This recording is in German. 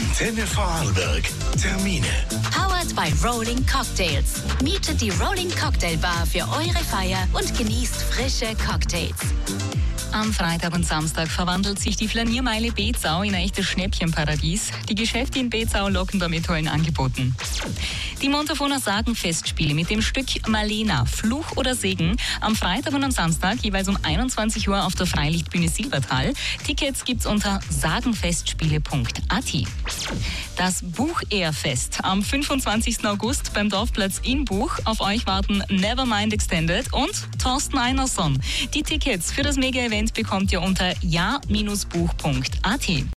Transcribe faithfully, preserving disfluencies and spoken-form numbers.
Antenne Vorarlberg. Termine. Powered by Rolling Cocktails. Mietet die Rolling Cocktail Bar für eure Feier und genießt frische Cocktails. Am Freitag und Samstag verwandelt sich die Flaniermeile Bezau in ein echtes Schnäppchenparadies. Die Geschäfte in Bezau locken da mit tollen Angeboten. Die Montafoner Sagenfestspiele mit dem Stück Malena, Fluch oder Segen, am Freitag und am Samstag jeweils um einundzwanzig Uhr auf der Freilichtbühne Silbertal. Tickets gibt's unter sagenfestspiele punkt a t. Das Buch-Ehrfest am fünfundzwanzigsten August beim Dorfplatz in Buch. Auf euch warten Nevermind Extended und Thorsten Einerson. Die Tickets für das Mega-Event bekommt ihr unter ja Bindestrich buch punkt a t.